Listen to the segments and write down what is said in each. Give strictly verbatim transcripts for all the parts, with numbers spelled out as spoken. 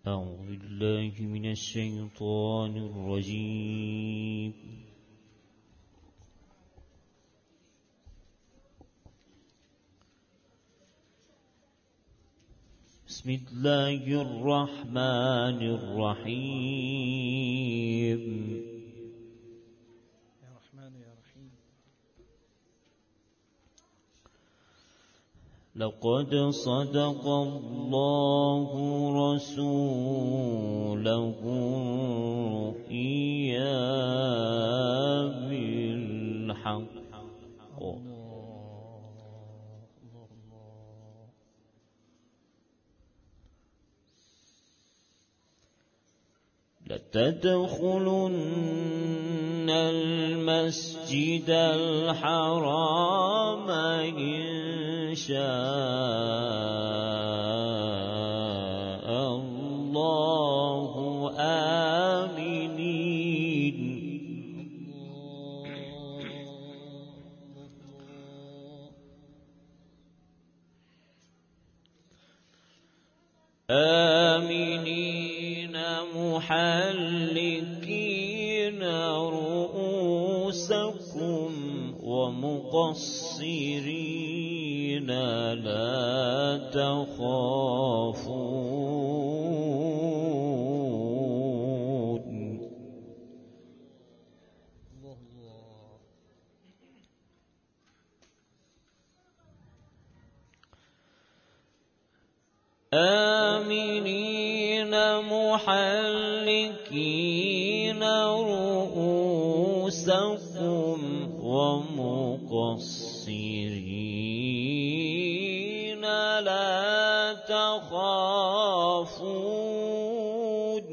أعوذ بالله من الشيطان الرجيم. بسم الله الرحمن الرحيم. يا رحمن يا رحيم. لقد صدق الله رسوله الرؤيا بالحق. لتدخلن المسجد الحرام إن شاء الله آمنين. آمنين محلقين رؤوسكم ومقصرين لا تخافون. آمنين محلقين رؤوسكم ومقصرين لا تخافون.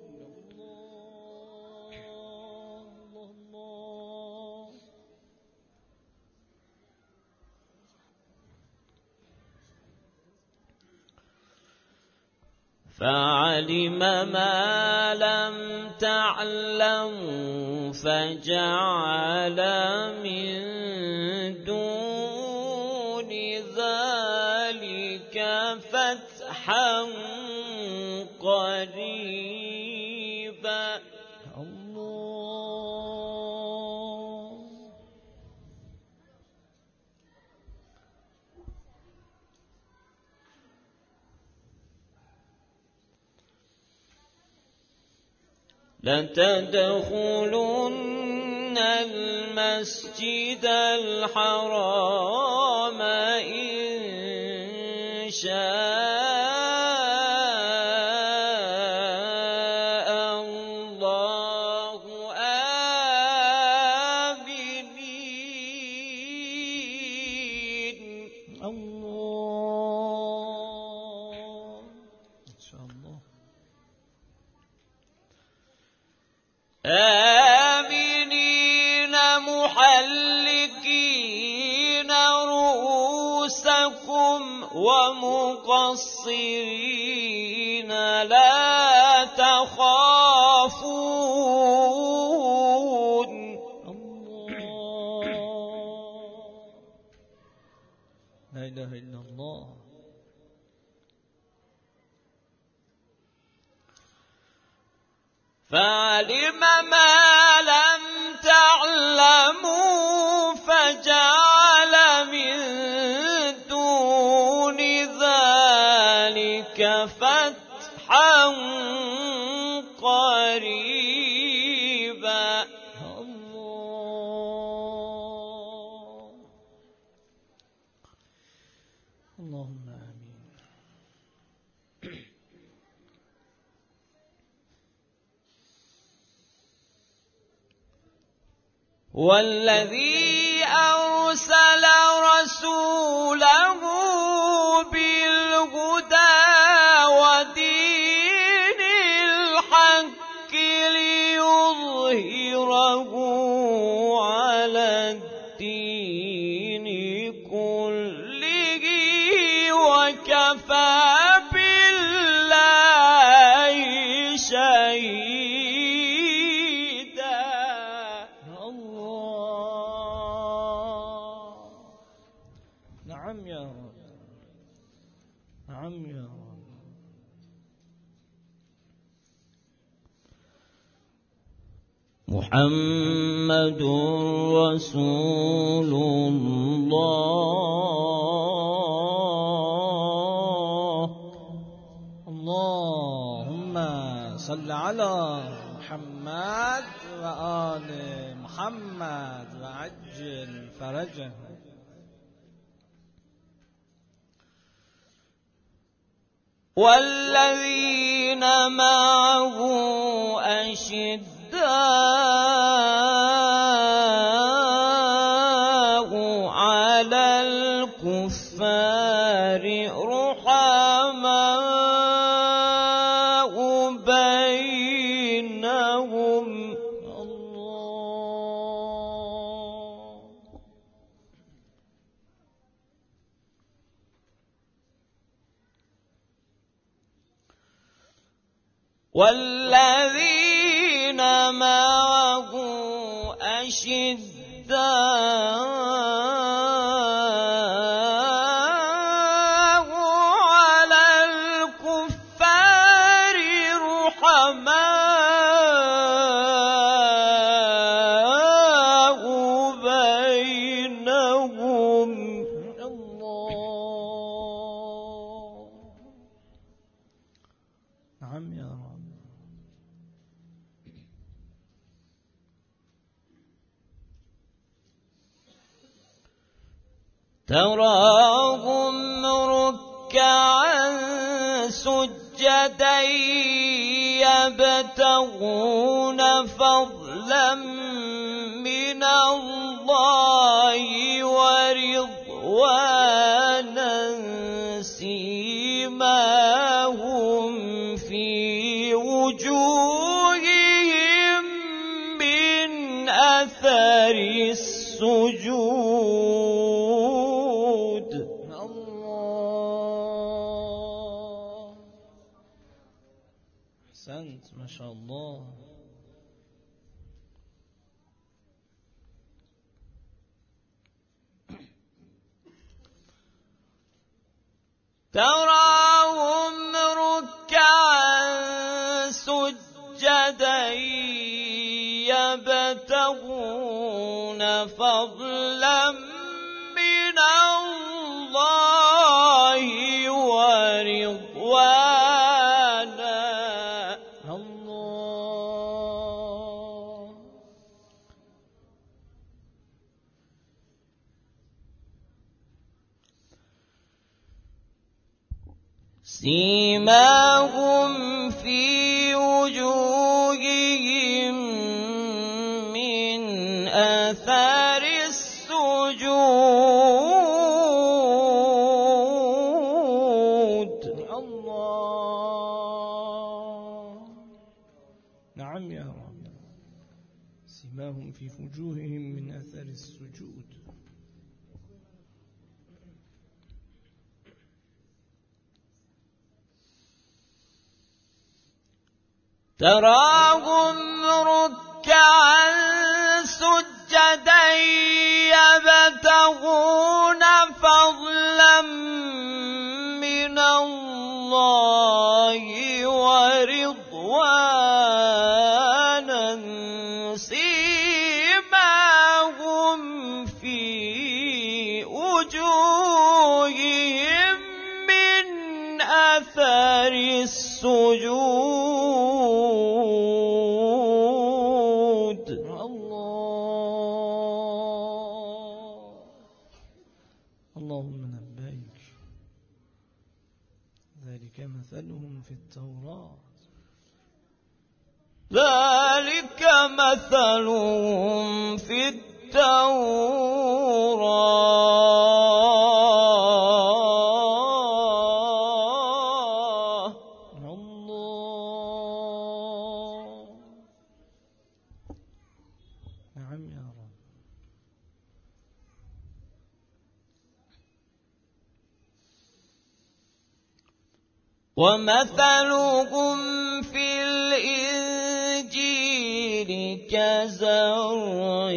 فعلم ما لم تعلموا فجعل من دون ذلك فتحا قريبا. الله. لتدخلن المسجد الحرام إن شاء الله آمنين. الله. إن شاء الله. آمنين محلقين رؤوسكم ومقصرين لا تخافون. الله. لا إله إلا الله. فعلم ما لم تعلموا فجعل من دون ذلك فتحا قريبا. الله. اللهم آمين. والذي أرسل رسوله بالهدى ودين الحق ليظهره على الدين كله وكفى بالله شهيدا. نعم يا محمد رسول الله. اللهم صل على محمد وآل محمد وعجل فرجه. والذين معه أشداء على الكفار رحماء بينهم. والذين معه أشداء على الكفار رحماء بينهم. الله. نعم يا رب. تراهم ركعا سجدا يبتغون فضلا من الله ورضوانا سيماهم في وجوههم من أثر السجود. أحسنت ما شاء الله. تراهم ركعا سجدا يبتغون فضلا من الله ورضوانا. الله. سيماهم في وجوههم من آثار السجود. الله. نعم يا رب. سيماهم في وجوههم من أثر السجود. تراهم ركعا سجدا يبتغون فضلا من الله ورضوانا سيماهم في وجوههم من أثر السجود. اللهم لبيك. ذلك مثلهم في التوراة. ذلك مثلهم في التوراة. الله. نعم يا رب. ومثلهم في الإنجيل كزرع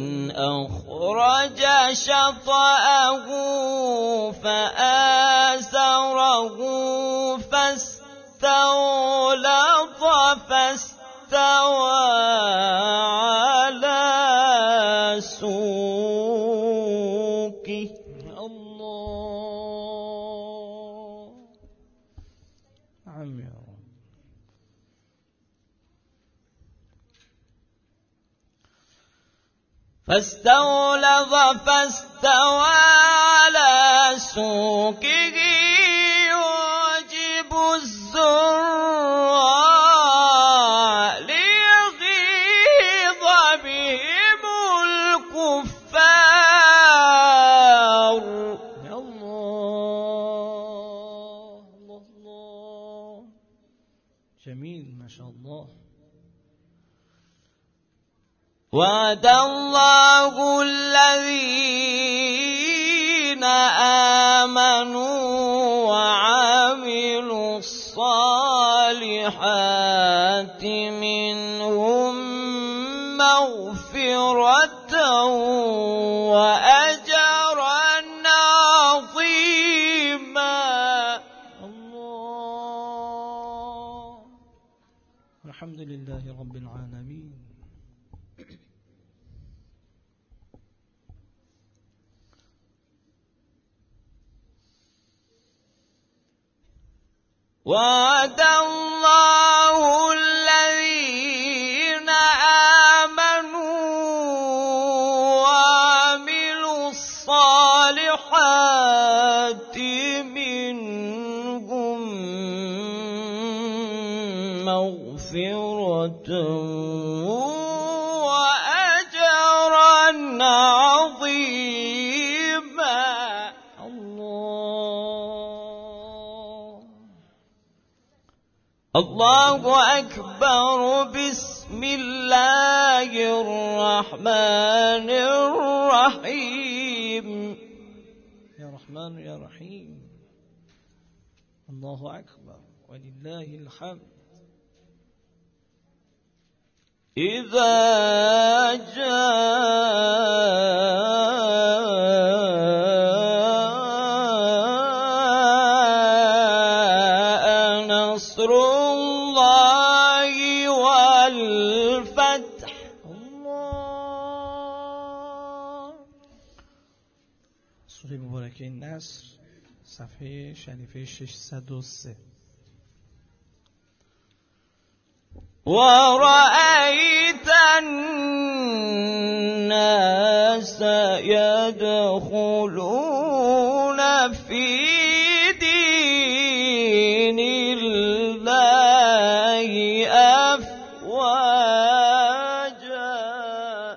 أخرج شطأه فآزره فاستغلظ فاستوى يا رب. فاستغلظ فاستوى على سوقه يعجب الزراع ليغيظ بهم الكفار. يا الله الله الله، جميل ما شاء الله. وعد الله الذين آمنوا وعملوا الصالحات منهم مغفرة وأجرا عظيما. الله، الحمد لله رب العالمين. وعد الله الذين آمنوا وعملوا الصالحات منهم مغفرة وأجرا عظيما. الله أكبر. بسم الله الرحمن الرحيم. يا رحمن يا رحيم. الله أكبر ولله الحمد. إذا جاء نصر الله والفتح. الله. سوره مبارکه نصر صفحه شریفه ششصد و سه. ورأيت الناس يدخلون في دين الله أفواجا.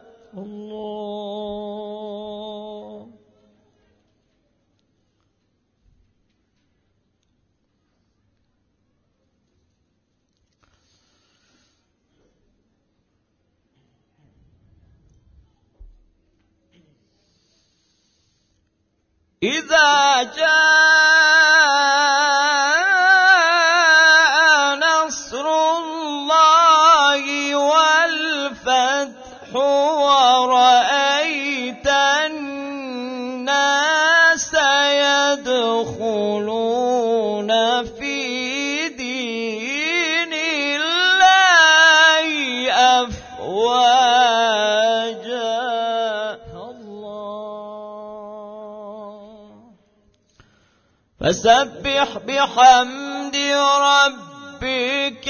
الله. إذا جاء نصر الله والفتح ورأيت الناس يدخلون في دين الله أفواجا. فسبح بحمد ربك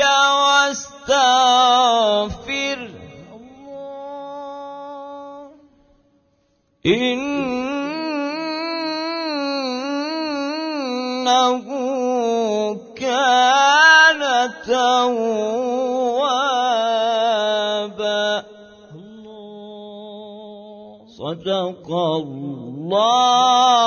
واستغفر إنه كان توابا. صدق الله